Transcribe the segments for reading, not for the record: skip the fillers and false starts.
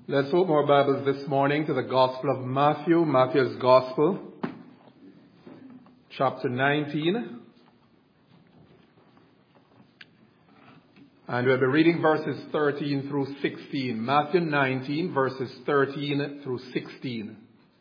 Let's open our Bibles this morning to the Gospel of Matthew, Matthew's Gospel, chapter 19. And we'll be reading verses 13 through 16. Matthew 19, verses 13 through 16.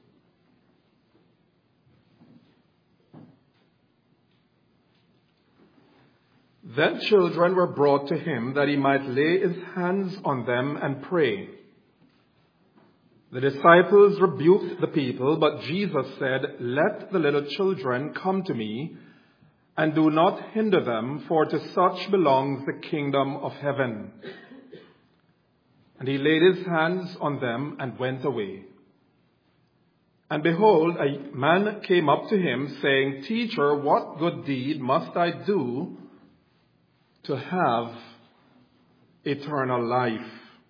Then children were brought to him that he might lay his hands on them and pray. The disciples rebuked the people, but Jesus said, "Let the little children come to me, and do not hinder them, for to such belongs the kingdom of heaven." And he laid his hands on them and went away. And behold, a man came up to him, saying, "Teacher, what good deed must I do to have eternal life?"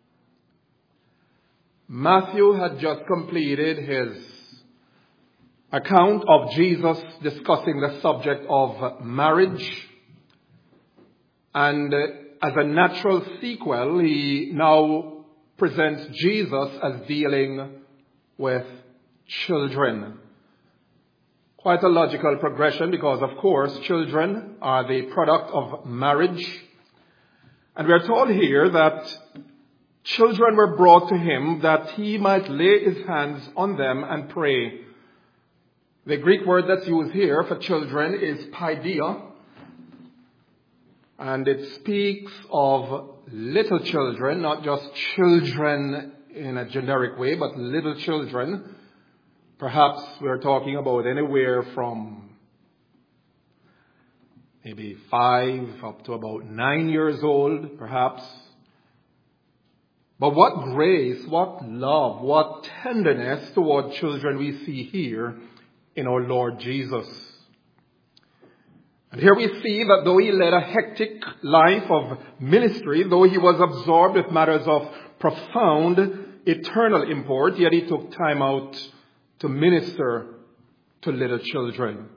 Matthew had just completed his account of Jesus discussing the subject of marriage. And as a natural sequel, he now presents Jesus as dealing with children. Quite a logical progression because, of course, children are the product of marriage. And we are told here that children were brought to him that he might lay his hands on them and pray. The Greek word that's used here for children is paideia, and it speaks of little children, not just children in a generic way, but little children. Perhaps we're talking about anywhere from maybe 5 up to about 9 years old, perhaps. But what grace, what love, what tenderness toward children we see here in our Lord Jesus. And here we see that though he led a hectic life of ministry, though he was absorbed with matters of profound eternal import, yet he took time out to minister to little children.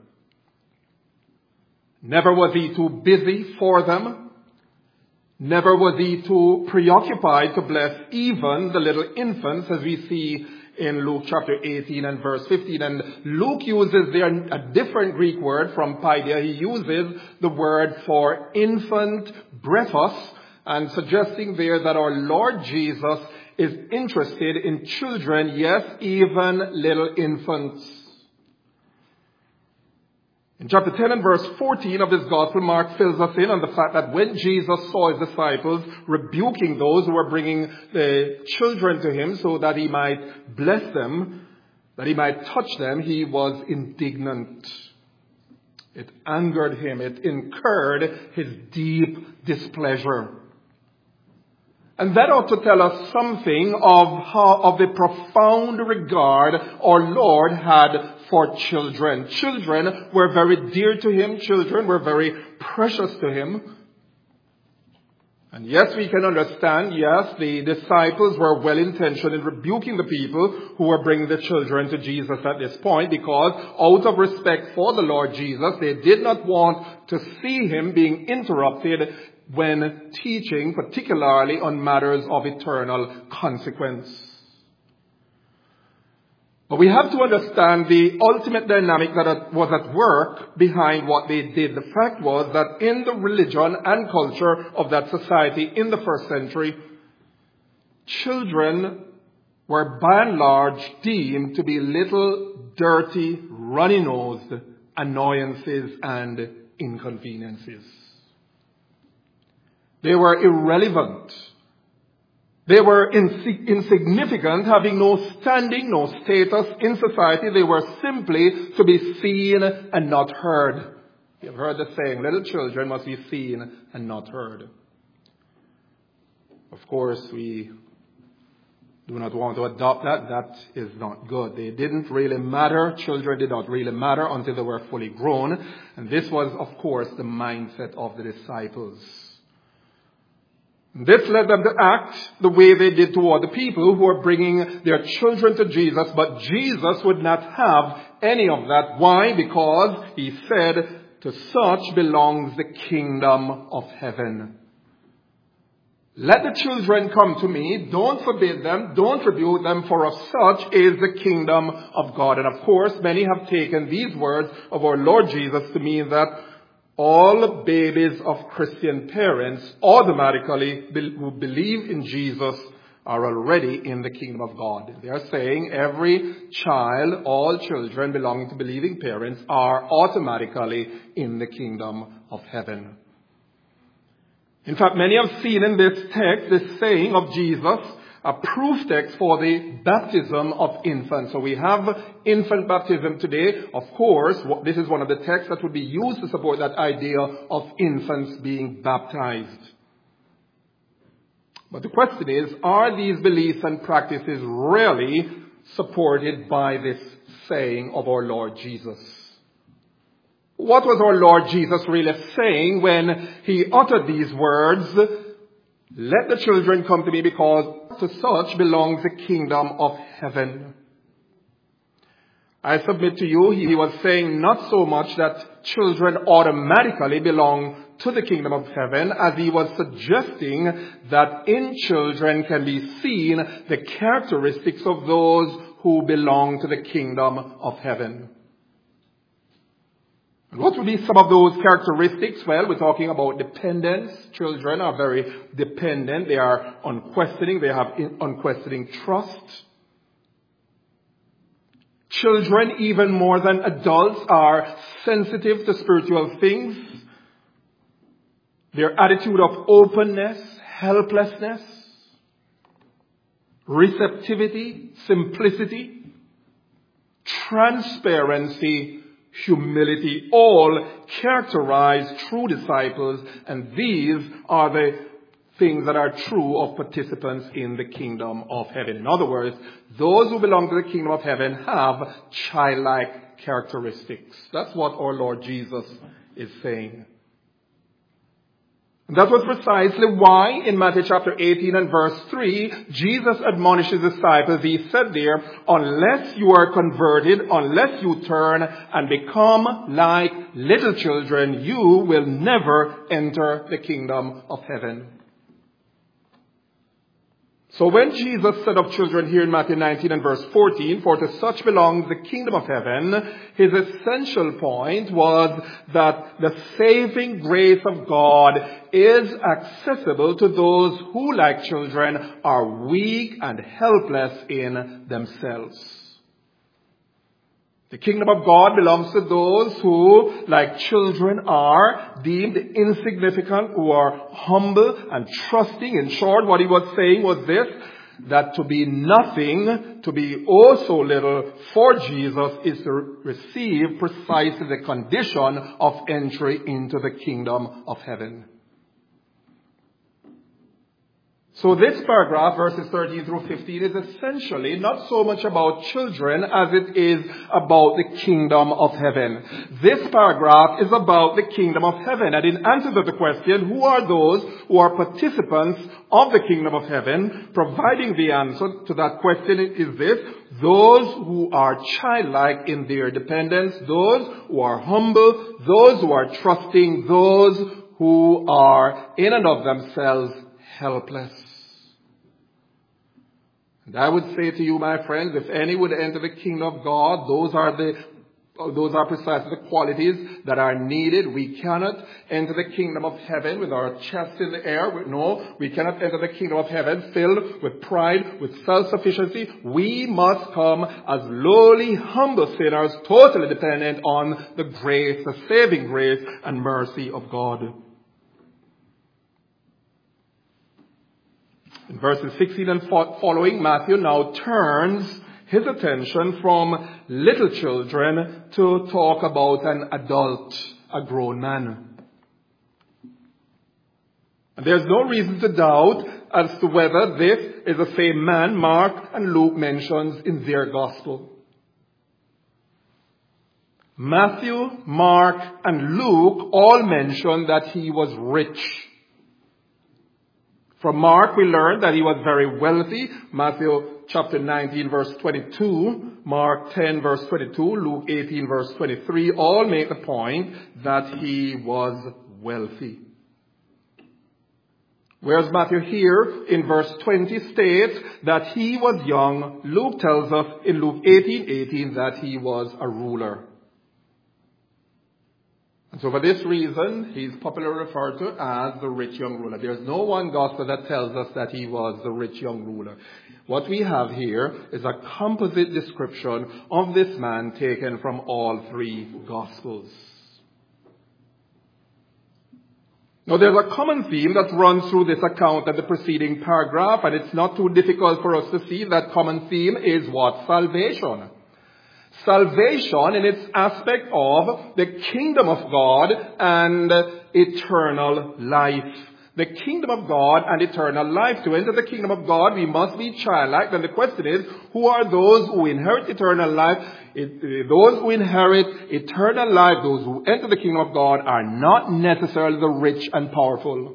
Never was he too busy for them. Never was he too preoccupied to bless even the little infants, as we see in Luke chapter 18 and verse 15. And Luke uses there a different Greek word from paideia. He uses the word for infant, brephos, and suggesting there that our Lord Jesus is interested in children, yes, even little infants. In chapter 10 and verse 14 of this gospel, Mark fills us in on the fact that when Jesus saw his disciples rebuking those who were bringing the children to him so that he might bless them, that he might touch them, he was indignant. It angered him. It incurred his deep displeasure. And that ought to tell us something of the profound regard our Lord had for children. Children were very dear to him. Children were very precious to him. And yes, we can understand, yes, the disciples were well-intentioned in rebuking the people who were bringing the children to Jesus at this point, because out of respect for the Lord Jesus, they did not want to see him being interrupted when teaching, particularly on matters of eternal consequence. But we have to understand the ultimate dynamic that was at work behind what they did. The fact was that in the religion and culture of that society in the first century, children were by and large deemed to be little, dirty, runny-nosed annoyances and inconveniences. They were irrelevant. They were insignificant, having no standing, no status in society. They were simply to be seen and not heard. You've heard the saying, little children must be seen and not heard. Of course, we do not want to adopt that. That is not good. They didn't really matter. Children did not really matter until they were fully grown. And this was, of course, the mindset of the disciples. This led them to act the way they did toward the people who were bringing their children to Jesus, but Jesus would not have any of that. Why? Because he said, "To such belongs the kingdom of heaven." Let the children come to me. Don't forbid them. Don't rebuke them, for of such is the kingdom of God. And of course, many have taken these words of our Lord Jesus to mean that all babies of Christian parents automatically who believe in Jesus are already in the kingdom of God. They are saying every child, all children belonging to believing parents are automatically in the kingdom of heaven. In fact, many have seen in this text, this saying of Jesus, a proof text for the baptism of infants. So we have infant baptism today. Of course, this is one of the texts that would be used to support that idea of infants being baptized. But the question is, are these beliefs and practices really supported by this saying of our Lord Jesus? What was our Lord Jesus really saying when he uttered these words, "Let the children come to me, because to such belongs the kingdom of heaven"? I submit to you, he was saying not so much that children automatically belong to the kingdom of heaven, as he was suggesting that in children can be seen the characteristics of those who belong to the kingdom of heaven. And what would be some of those characteristics? Well, we're talking about dependence. Children are very dependent. They are unquestioning. They have unquestioning trust. Children, even more than adults, are sensitive to spiritual things. Their attitude of openness, helplessness, receptivity, simplicity, transparency, humility, all characterize true disciples, and these are the things that are true of participants in the kingdom of heaven. In other words, those who belong to the kingdom of heaven have childlike characteristics. That's what our Lord Jesus is saying. And that was precisely why in Matthew chapter 18 and verse 3, Jesus admonishes his disciples. He said there, unless you are converted, unless you turn and become like little children, you will never enter the kingdom of heaven. So when Jesus said of children here in Matthew 19 and verse 14, for to such belongs the kingdom of heaven, his essential point was that the saving grace of God is accessible to those who, like children, are weak and helpless in themselves. The kingdom of God belongs to those who, like children, are deemed insignificant, who are humble and trusting. In short, what he was saying was this, that to be nothing, to be oh so little for Jesus is to receive precisely the condition of entry into the kingdom of heaven. So this paragraph, verses 13 through 15, is essentially not so much about children as it is about the kingdom of heaven. This paragraph is about the kingdom of heaven. And in answer to the question, who are those who are participants of the kingdom of heaven? Providing the answer to that question is this: those who are childlike in their dependence, those who are humble, those who are trusting, those who are in and of themselves helpless. And I would say to you, my friends, if any would enter the kingdom of God, those are precisely the qualities that are needed. We cannot enter the kingdom of heaven with our chest in the air. No, we cannot enter the kingdom of heaven filled with pride, with self-sufficiency. We must come as lowly, humble sinners, totally dependent on the grace, the saving grace and mercy of God. In verses 16 and following, Matthew now turns his attention from little children to talk about an adult, a grown man. And there's no reason to doubt as to whether this is the same man Mark and Luke mentions in their gospel. Matthew, Mark, and Luke all mention that he was rich. From Mark, we learn that he was very wealthy. Matthew chapter 19, verse 22, Mark 10, verse 22, Luke 18, verse 23, all make the point that he was wealthy. Whereas Matthew here in verse 20 states that he was young, Luke tells us in Luke 18:18 that he was a ruler. And so for this reason, he's popularly referred to as the rich young ruler. There's no one gospel that tells us that he was the rich young ruler. What we have here is a composite description of this man taken from all three gospels. Now there's a common theme that runs through this account and the preceding paragraph, and it's not too difficult for us to see that common theme is what? Salvation. Salvation in its aspect of the kingdom of God and eternal life. The kingdom of God and eternal life. To enter the kingdom of God, we must be childlike. Then the question is, who are those who inherit eternal life? Those who inherit eternal life, those who enter the kingdom of God, are not necessarily the rich and powerful.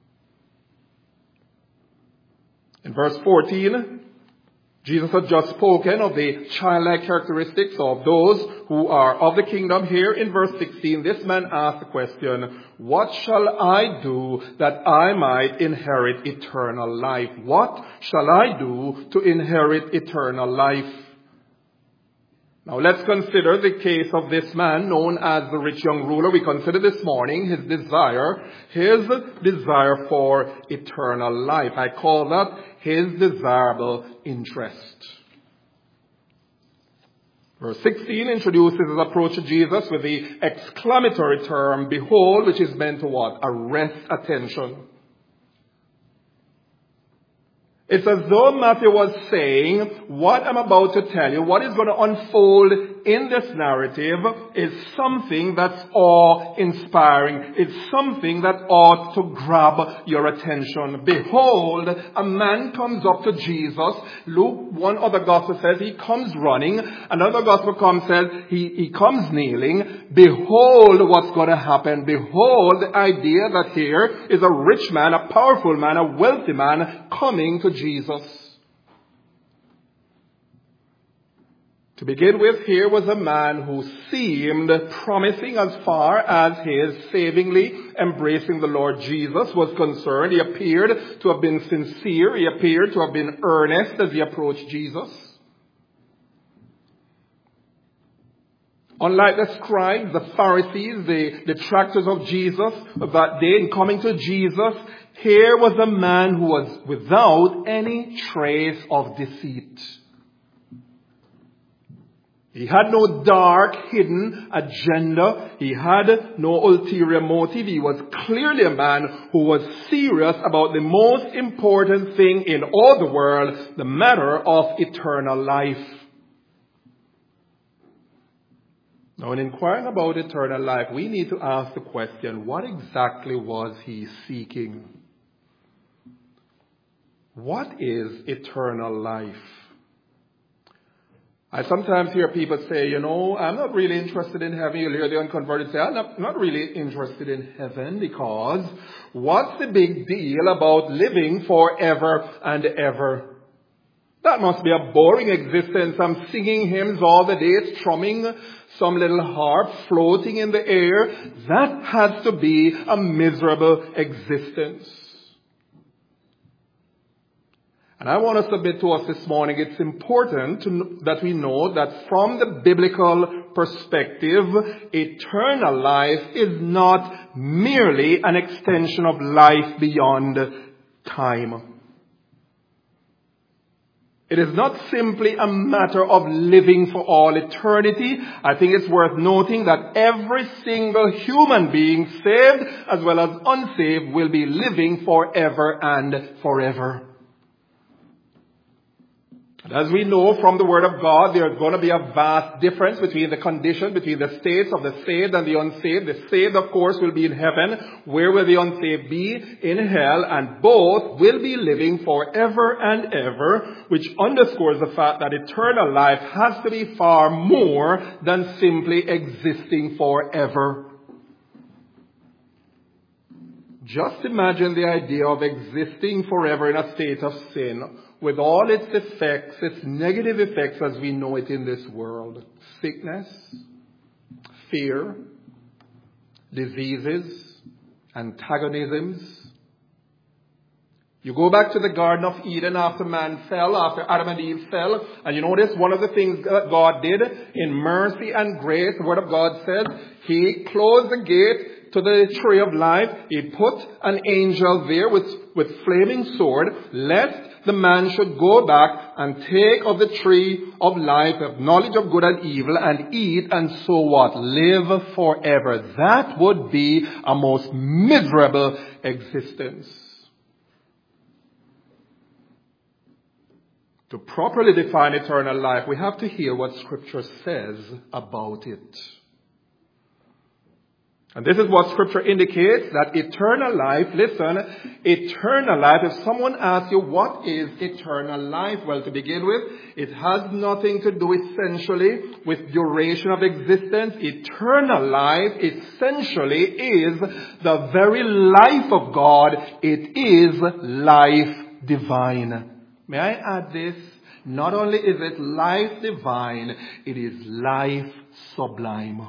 In verse 14, Jesus had just spoken of the childlike characteristics of those who are of the kingdom. Here in verse 16, this man asked the question, what shall I do that I might inherit eternal life? What shall I do to inherit eternal life? Now let's consider the case of this man known as the rich young ruler. We considered this morning his desire for eternal life. I call that his desirable interest. Verse 16 introduces his approach to Jesus with the exclamatory term, behold, which is meant to what? Arrest attention. It's as though Matthew was saying, what I'm about to tell you, what is going to unfold in this narrative is something that's awe-inspiring. It's something that ought to grab your attention. Behold, a man comes up to Jesus. Luke, one other gospel says he comes running. Another gospel says he comes kneeling. Behold what's going to happen. Behold the idea that here is a rich man, a powerful man, a wealthy man coming to Jesus. To begin with, here was a man who seemed promising as far as his savingly embracing the Lord Jesus was concerned. He appeared to have been sincere. He appeared to have been earnest as he approached Jesus. Unlike the scribes, the Pharisees, the detractors of Jesus of that day, in coming to Jesus, here was a man who was without any trace of deceit. He had no dark, hidden agenda. He had no ulterior motive. He was clearly a man who was serious about the most important thing in all the world, the matter of eternal life. Now, in inquiring about eternal life, we need to ask the question, what exactly was he seeking? What is eternal life? I sometimes hear people say, I'm not really interested in heaven. You'll hear the unconverted say, I'm not really interested in heaven because what's the big deal about living forever and ever? That must be a boring existence. I'm singing hymns all the day, strumming some little harp, floating in the air. That has to be a miserable existence. And I want to submit to us this morning, it's important that we know that from the biblical perspective, eternal life is not merely an extension of life beyond time. It is not simply a matter of living for all eternity. I think it's worth noting that every single human being, saved as well as unsaved, will be living forever and forever. As we know from the Word of God, there's going to be a vast difference between the condition, between the states of the saved and the unsaved. The saved, of course, will be in heaven. Where will the unsaved be? In hell. And both will be living forever and ever, which underscores the fact that eternal life has to be far more than simply existing forever. Just imagine the idea of existing forever in a state of sin, with all its effects, its negative effects as we know it in this world. Sickness, fear, diseases, antagonisms, You go back to the Garden of Eden after man fell, after Adam and Eve fell, and you notice one of the things that God did in mercy and grace, the Word of God says, He closed the gate to the tree of life. He put an angel there with flaming sword, lest the man should go back and take of the tree of life, of knowledge of good and evil, and eat, and so what? Live forever. That would be a most miserable existence. To properly define eternal life, we have to hear what Scripture says about it. And this is what Scripture indicates, that eternal life, listen, eternal life, if someone asks you what is eternal life, well, to begin with, it has nothing to do essentially with duration of existence. Eternal life essentially is the very life of God. It is life divine. May I add this? Not only is it life divine, it is life sublime.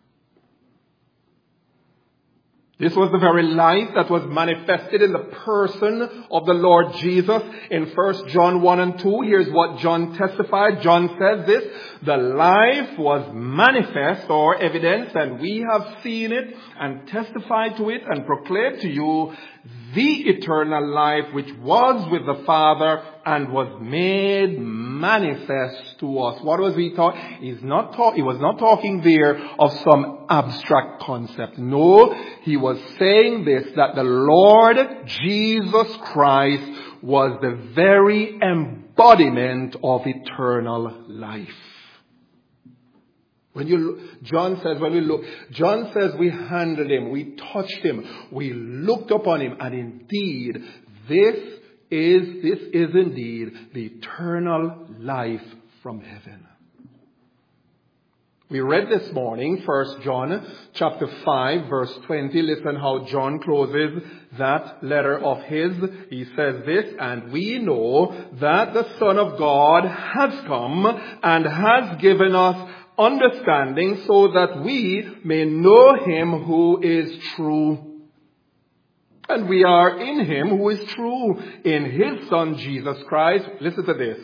This was the very life that was manifested in the person of the Lord Jesus. In 1 John 1 and 2, here's what John testified. John says this: the life was manifest or evidenced, and we have seen it and testified to it and proclaimed to you the eternal life which was with the Father and was made manifest to us. What was he talking? He was not talking there of some abstract concept. No, he was saying this, that the Lord Jesus Christ was the very embodiment of eternal life. John says we handled him, we touched him, we looked upon him, and indeed, this is indeed the eternal life from heaven. We read this morning, 1 John chapter 5, verse 20. Listen how John closes that letter of his. He says this: and we know that the Son of God has come and has given us understanding, so that we may know him who is true. And we are in him who is true, in his Son Jesus Christ. Listen to this.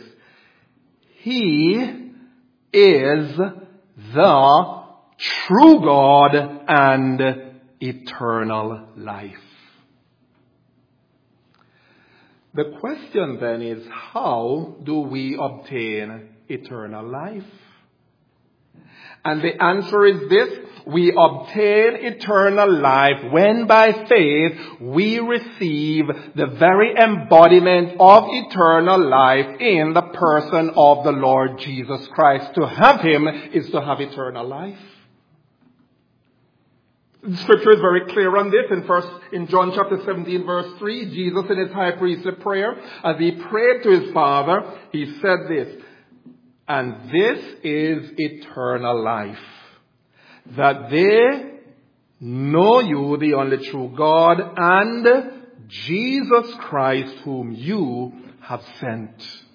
He is the true God and eternal life. The question then is, how do we obtain eternal life? And the answer is this: we obtain eternal life when by faith we receive the very embodiment of eternal life in the person of the Lord Jesus Christ. To have him is to have eternal life. The Scripture is very clear on this. In John chapter 17 verse 3, Jesus in his high priestly prayer, as he prayed to his Father, he said this: and this is eternal life, that they know you, the only true God, and Jesus Christ, whom you have sent.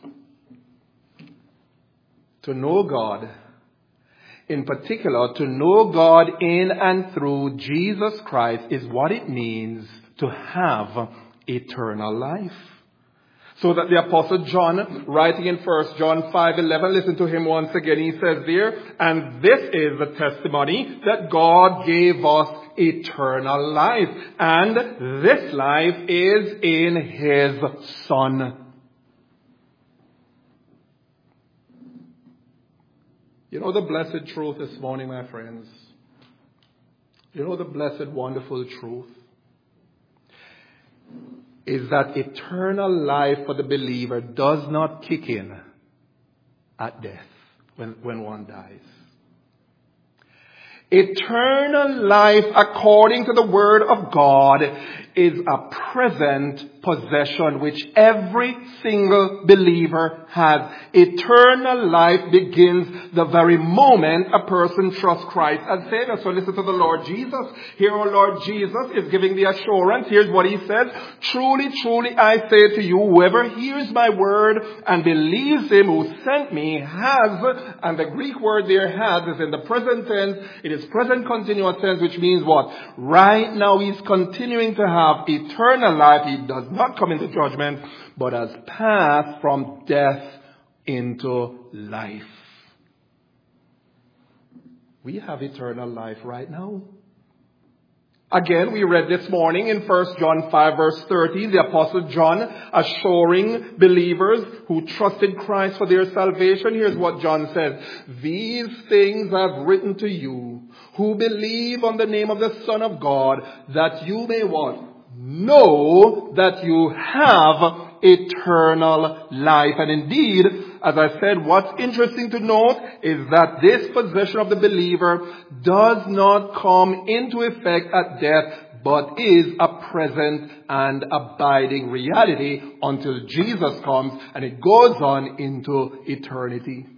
To know God, in particular, to know God in and through Jesus Christ, is what it means to have eternal life. So that the Apostle John, writing in 1 John 5:11, listen to him once again. He says there, and this is the testimony that God gave us eternal life, and this life is in his Son. You know the blessed truth this morning, my friends? You know the blessed, wonderful truth? Is that eternal life for the believer does not kick in at death, when one dies. Eternal life, according to the Word of God, is a present possession which every single believer has. Eternal life begins the very moment a person trusts Christ as Savior. So listen to the Lord Jesus. Here our Lord Jesus is giving the assurance. Here's what he says: truly, truly, I say to you, whoever hears my word and believes him who sent me has, and the Greek word there has is in the present tense. It is present continuous tense, which means what? Right now he's continuing to have eternal life. He does not come into judgment, but has passed from death into life. We have eternal life right now. Again, we read this morning in 1 John 5 verse 13, the Apostle John assuring believers who trusted Christ for their salvation. Here's what John says. These things I've written to you who believe on the name of the Son of God, that you may what? Know that you have eternal life. And indeed, as I said, what's interesting to note is that this possession of the believer does not come into effect at death, but is a present and abiding reality until Jesus comes, and it goes on into eternity.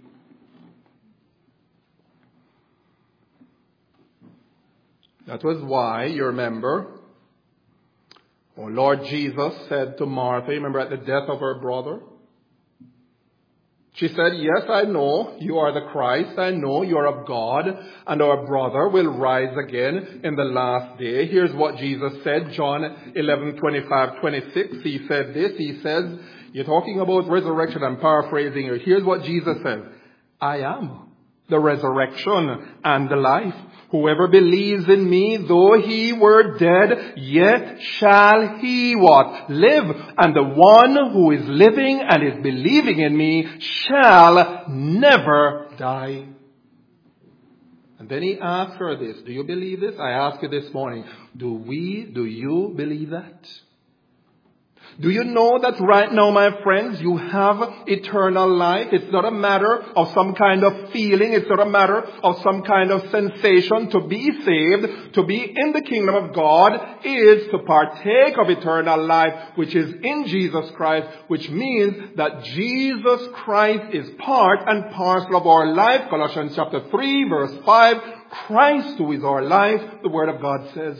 That was why, you remember, our Lord Jesus said to Martha, remember at the death of her brother, she said, yes, I know you are the Christ. I know you are of God, and our brother will rise again in the last day. Here's what Jesus said, John 11:25-26. He said this. He says, you're talking about resurrection. I'm paraphrasing here. Here's what Jesus says. I am the resurrection and the life. Whoever believes in me, though he were dead, yet shall he what? Live. And the one who is living and is believing in me shall never die. And then he asked her this. Do you believe this? I ask you this morning. Do you believe that? Do you know that right now, my friends, you have eternal life? It's not a matter of some kind of feeling. It's not a matter of some kind of sensation. To be saved, to be in the kingdom of God, is to partake of eternal life, which is in Jesus Christ, which means that Jesus Christ is part and parcel of our life. Colossians chapter 3, verse 5, Christ who is our life, the Word of God says.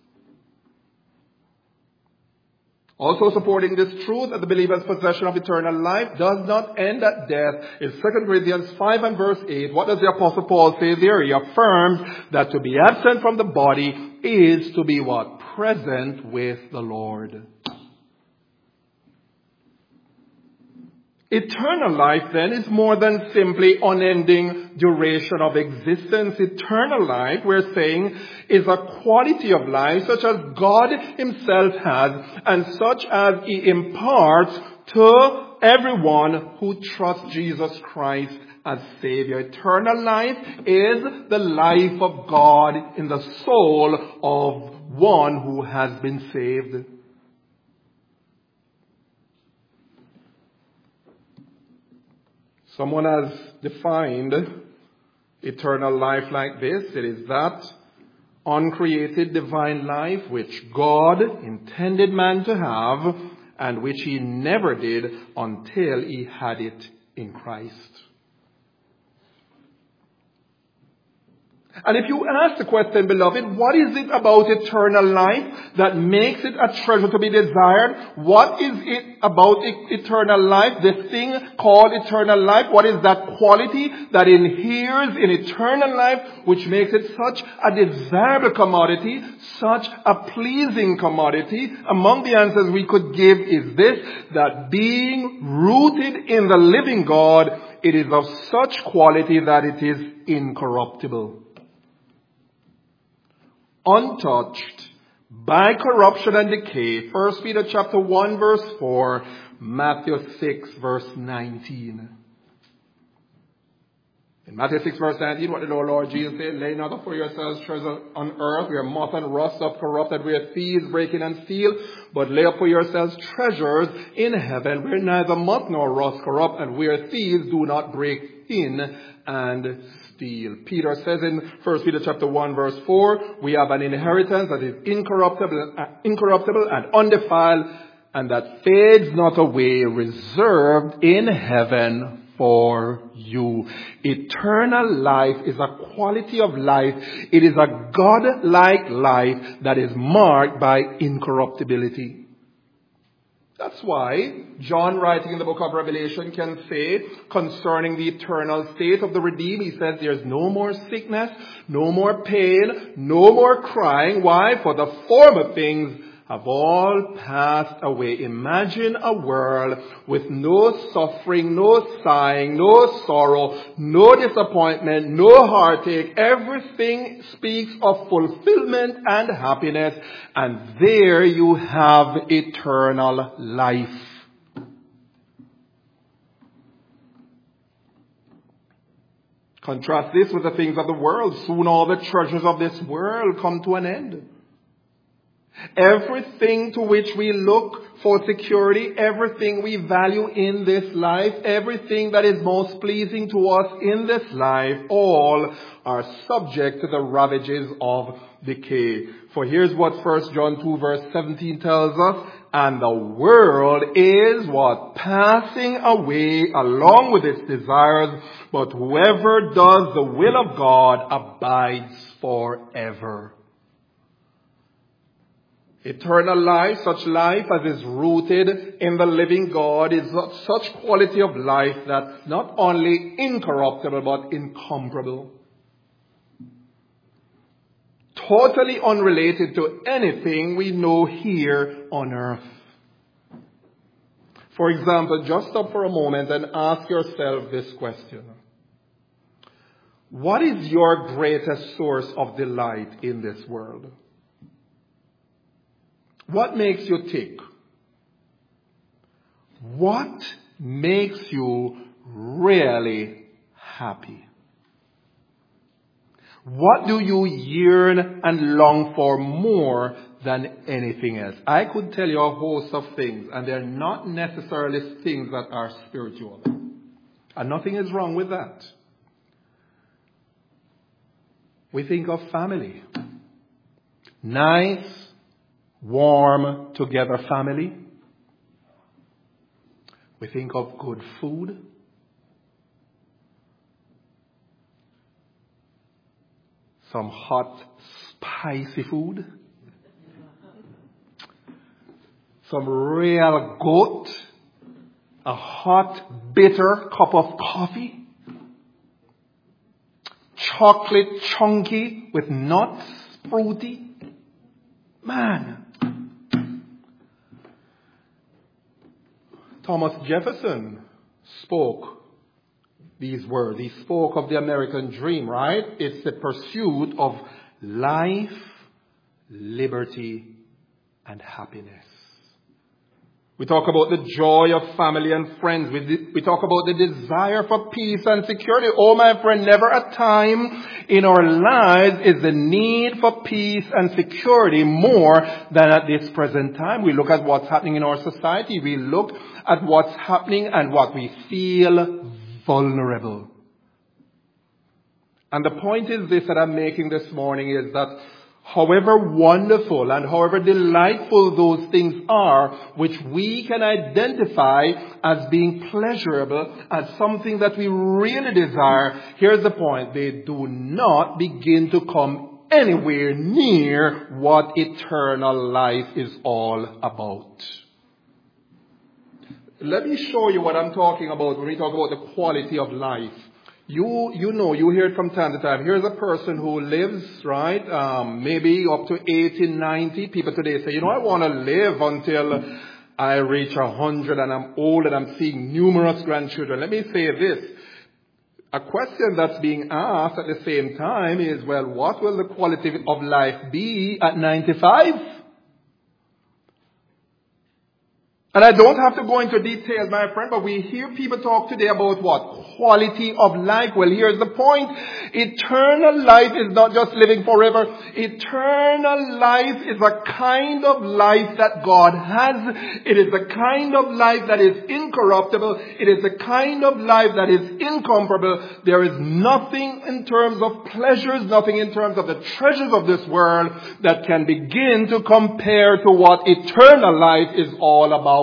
Also supporting this truth that the believer's possession of eternal life does not end at death is 2 Corinthians 5 and verse 8. What does the Apostle Paul say there? He affirms that to be absent from the body is to be what? Present with the Lord. Eternal life then is more than simply unending duration of existence. Eternal life, we're saying, is a quality of life such as God himself has and such as he imparts to everyone who trusts Jesus Christ as Savior. Eternal life is the life of God in the soul of one who has been saved. Someone has defined eternal life like this. It is that uncreated divine life which God intended man to have and which he never did until he had it in Christ. And if you ask the question, beloved, what is it about eternal life that makes it a treasure to be desired? What is it about eternal life, this thing called eternal life? What is that quality that inheres in eternal life which makes it such a desirable commodity, such a pleasing commodity? Among the answers we could give is this, that being rooted in the living God, it is of such quality that it is incorruptible, untouched by corruption and decay. 1 Peter chapter 1 verse 4, Matthew 6 verse 19. In Matthew 6 verse 19, what did our Lord Jesus say? Lay not up for yourselves treasure on earth, where moth and rust doth corrupt, and where thieves break in and steal, but lay up for yourselves treasures in heaven, where neither moth nor rust corrupt, and where thieves do not break in and steal. Peter says in 1 Peter chapter 1 verse 4, we have an inheritance that is incorruptible and undefiled, and that fades not away, reserved in heaven for you. Eternal life is a quality of life. It is a God-like life that is marked by incorruptibility. That's why John, writing in the book of Revelation, can say concerning the eternal state of the redeemed, he says there's no more sickness, no more pain, no more crying. Why? For the former things have all passed away. Imagine a world with no suffering, no sighing, no sorrow, no disappointment, no heartache. Everything speaks of fulfillment and happiness. And there you have eternal life. Contrast this with the things of the world. Soon all the treasures of this world come to an end. Everything to which we look for security, everything we value in this life, everything that is most pleasing to us in this life, all are subject to the ravages of decay. For here's what 1 John 2 verse 17 tells us, and the world is what? Passing away along with its desires, but whoever does the will of God abides forever. Eternal life, such life as is rooted in the living God, is such quality of life that's not only incorruptible but incomparable. Totally unrelated to anything we know here on earth. For example, just stop for a moment and ask yourself this question. What is your greatest source of delight in this world? What makes you tick? What makes you really happy? What do you yearn and long for more than anything else? I could tell you a host of things, and they're not necessarily things that are spiritual. And nothing is wrong with that. We think of family. Nice, warm, together family. We think of good food. Some hot, spicy food. Some real goat. A hot, bitter cup of coffee. Chocolate chunky with nuts, fruity. Man. Thomas Jefferson spoke these words. He spoke of the American dream, right? It's the pursuit of life, liberty, and happiness. We talk about the joy of family and friends. We talk about the desire for peace and security. Oh, my friend, never a time in our lives is the need for peace and security more than at this present time. We look at what's happening in our society. We look at what's happening and what we feel vulnerable. And the point is this that I'm making this morning is that however wonderful and however delightful those things are, which we can identify as being pleasurable, as something that we really desire, here's the point. They do not begin to come anywhere near what eternal life is all about. Let me show you what I'm talking about when we talk about the quality of life. You hear it from time to time. Here's a person who lives, right, maybe up to 80, 90. People today say, I want to live until I reach 100 and I'm old and I'm seeing numerous grandchildren. Let me say this. A question that's being asked at the same time is, well, what will the quality of life be at 95? And I don't have to go into details, my friend, but we hear people talk today about what? Quality of life. Well, here's the point. Eternal life is not just living forever. Eternal life is a kind of life that God has. It is a kind of life that is incorruptible. It is a kind of life that is incomparable. There is nothing in terms of pleasures, nothing in terms of the treasures of this world that can begin to compare to what eternal life is all about.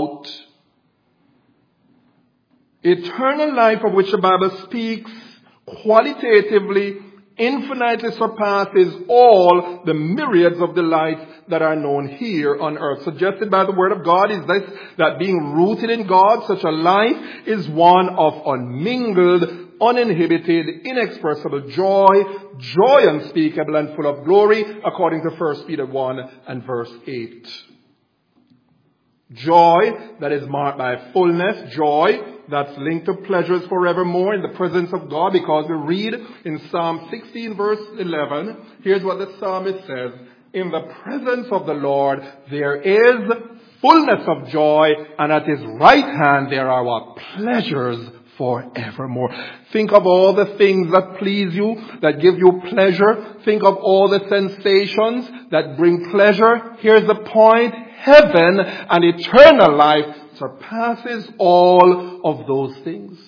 Eternal life of which the Bible speaks qualitatively infinitely surpasses all the myriads of delights that are known here on earth. Suggested by the Word of God is this, that being rooted in God, such a life is one of unmingled, uninhibited, inexpressible joy, joy unspeakable and full of glory, according to 1 Peter 1 and verse 8. Joy that is marked by fullness, joy that's linked to pleasures forevermore in the presence of God, because we read in Psalm 16 verse 11, here's what the psalmist says, in the presence of the Lord there is fullness of joy, and at his right hand there are what? Pleasures forevermore. Think of all the things that please you, that give you pleasure. Think of all the sensations that bring pleasure. Here's the point. Heaven and eternal life surpasses all of those things.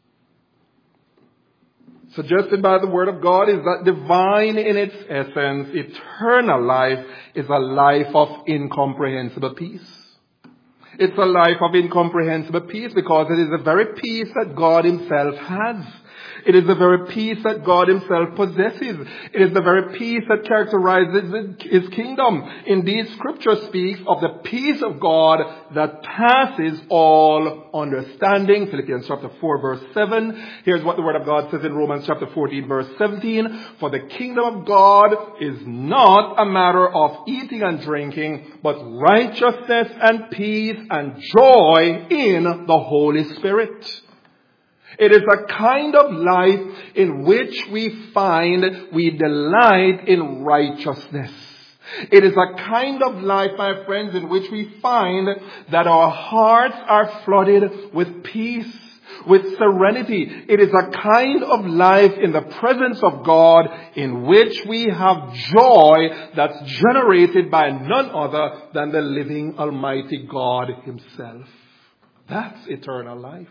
Suggested by the Word of God is that divine in its essence, eternal life is a life of incomprehensible peace. It's a life of incomprehensible peace because it is the very peace that God Himself has. It is the very peace that God Himself possesses. It is the very peace that characterizes His kingdom. Indeed, Scripture speaks of the peace of God that passes all understanding. Philippians chapter 4 verse 7. Here's what the Word of God says in Romans chapter 14 verse 17. For the kingdom of God is not a matter of eating and drinking, but righteousness and peace and joy in the Holy Spirit. It is a kind of life in which we delight in righteousness. It is a kind of life, my friends, in which we find that our hearts are flooded with peace, with serenity. It is a kind of life in the presence of God in which we have joy that's generated by none other than the living Almighty God Himself. That's eternal life.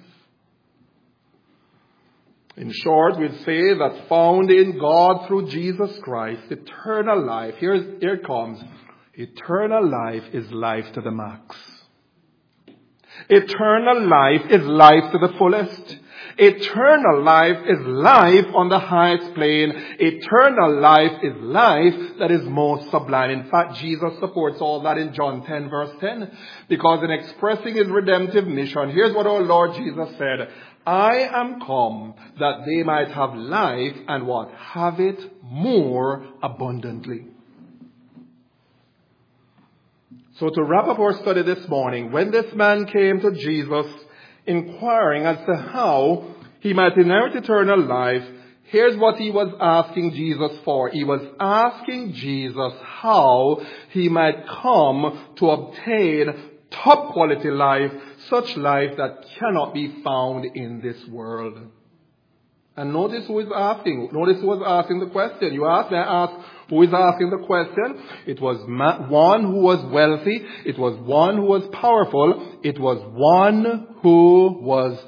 In short, we'd say that found in God through Jesus Christ, eternal life, here it comes. Eternal life is life to the max. Eternal life is life to the fullest. Eternal life is life on the highest plane. Eternal life is life that is most sublime. In fact, Jesus supports all that in John 10 verse 10. Because in expressing His redemptive mission, here's what our Lord Jesus said. I am come that they might have life and what? Have it more abundantly. So to wrap up our study this morning, when this man came to Jesus inquiring as to how he might inherit eternal life, here's what he was asking Jesus for. He was asking Jesus how he might come to obtain top quality life, such life that cannot be found in this world. And notice who is asking. Notice who was asking the question. You ask, I ask, who is asking the question? It was one who was wealthy. It was one who was powerful. It was one who was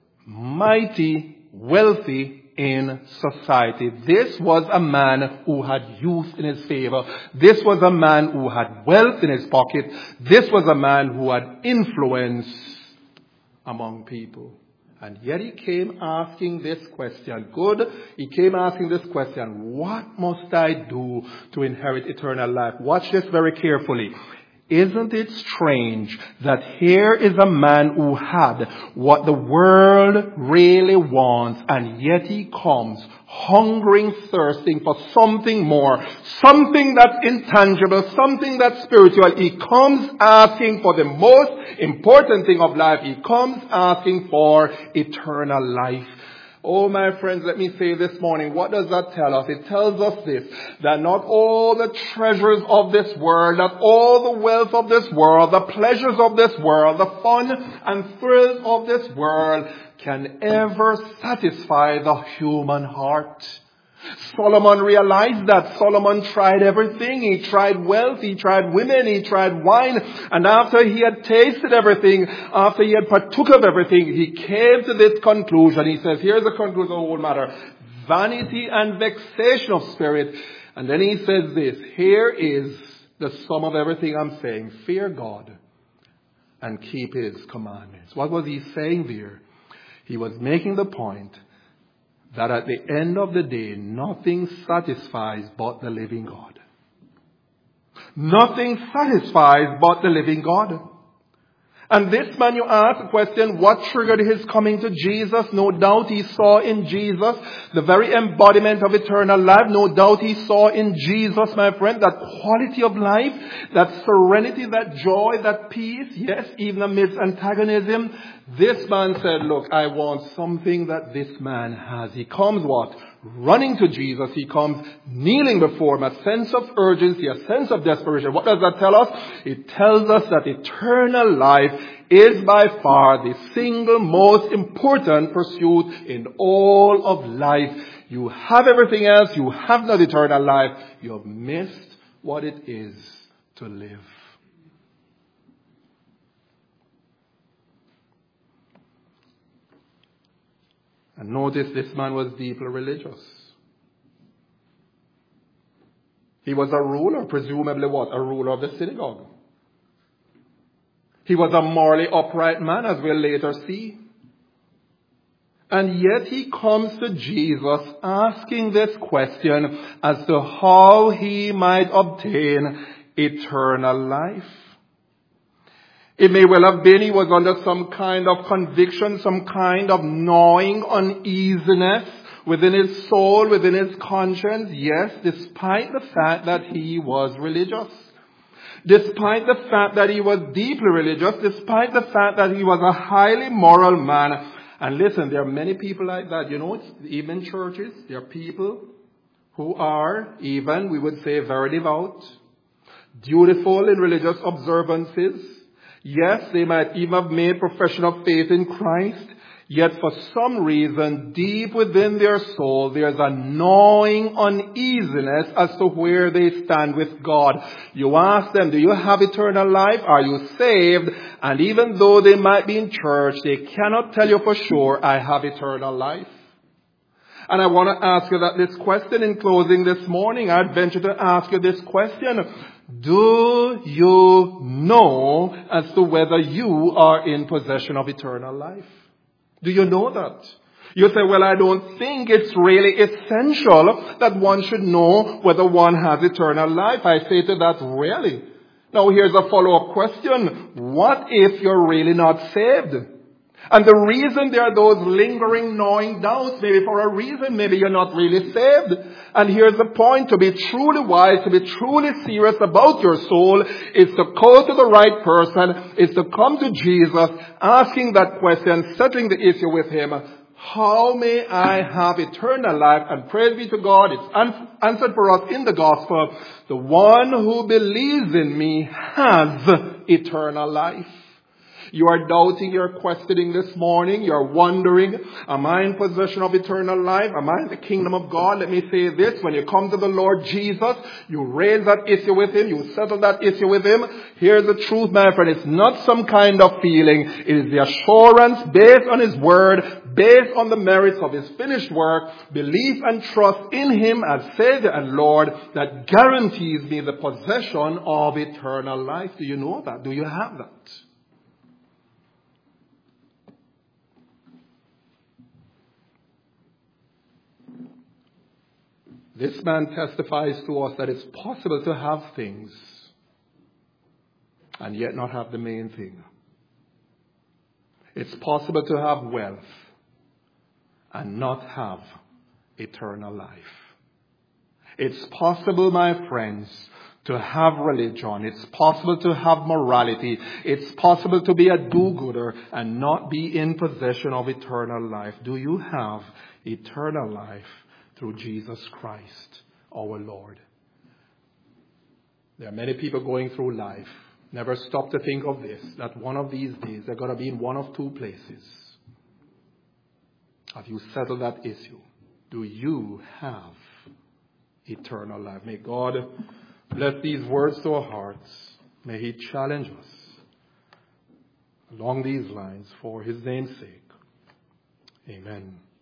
mighty, wealthy in society. This was a man who had youth in his favor. This was a man who had wealth in his pocket. This was a man who had influence among people. And yet he came asking this question. He came asking this question. What must I do to inherit eternal life? Watch this very carefully. Isn't it strange that here is a man who had what the world really wants, and yet he comes hungering, thirsting for something more, something that's intangible, something that's spiritual. He comes asking for the most important thing of life. He comes asking for eternal life. Oh, my friends, let me say this morning, what does that tell us? It tells us this, that not all the treasures of this world, not all the wealth of this world, the pleasures of this world, the fun and thrills of this world can ever satisfy the human heart. Solomon realized that. Solomon tried everything. He tried wealth, he tried women, he tried wine. And after he had tasted everything, after he had partook of everything, he came to this conclusion. He says, here's the conclusion of the whole matter. Vanity and vexation of spirit. And then he says this, here is the sum of everything I'm saying. Fear God and keep His commandments. What was he saying there? He was making the point that at the end of the day, nothing satisfies but the living God. Nothing satisfies but the living God. And this man, you ask the question, what triggered his coming to Jesus? No doubt he saw in Jesus the very embodiment of eternal life. No doubt he saw in Jesus, my friend, that quality of life, that serenity, that joy, that peace. Yes, even amidst antagonism. This man said, look, I want something that this man has. He comes what? Running to Jesus. He comes kneeling before him. A sense of urgency, a sense of desperation. What does that tell us? It tells us that eternal life is by far the single most important pursuit in all of life. You have everything else. You have not eternal life. You have missed what it is to live. And notice this man was deeply religious. He was a ruler, presumably what? A ruler of the synagogue. He was a morally upright man, as we'll later see. And yet he comes to Jesus asking this question as to how he might obtain eternal life. It may well have been he was under some kind of conviction, some kind of gnawing uneasiness within his soul, within his conscience. Yes, despite the fact that he was religious. Despite the fact that he was deeply religious, despite the fact that he was a highly moral man. And listen, there are many people like that. You know, even in churches, there are people who are even, we would say, very devout, dutiful in religious observances. Yes, they might even have made profession of faith in Christ, yet for some reason, deep within their soul, there's a gnawing uneasiness as to where they stand with God. You ask them, do you have eternal life? Are you saved? And even though they might be in church, they cannot tell you for sure, I have eternal life. And I want to ask you this question in closing this morning. I'd venture to ask you this question. Do you know as to whether you are in possession of eternal life? Do you know that? You say, well, I don't think it's really essential that one should know whether one has eternal life. I say to that, really? Now here's a follow-up question. What if you're really not saved? And the reason there are those lingering, gnawing doubts, maybe for a reason, maybe you're not really saved. And here's the point, to be truly wise, to be truly serious about your soul, is to go to the right person, is to come to Jesus, asking that question, settling the issue with him. How may I have eternal life? And praise be to God, it's answered for us in the gospel. The one who believes in me has eternal life. You are doubting, you're questioning this morning, you're wondering, am I in possession of eternal life? Am I in the kingdom of God? Let me say this, when you come to the Lord Jesus, you raise that issue with him, you settle that issue with him. Here's the truth, my friend, it's not some kind of feeling, it is the assurance based on his word, based on the merits of his finished work, belief and trust in him as Savior and Lord, that guarantees me the possession of eternal life. Do you know that? Do you have that? This man testifies to us that it's possible to have things and yet not have the main thing. It's possible to have wealth and not have eternal life. It's possible, my friends, to have religion. It's possible to have morality. It's possible to be a do-gooder and not be in possession of eternal life. Do you have eternal life through Jesus Christ, our Lord? There are many people going through life. Never stop to think of this, that one of these days they're going to be in one of two places. Have you settled that issue? Do you have eternal life? May God bless these words to our hearts. May he challenge us along these lines for his name's sake. Amen.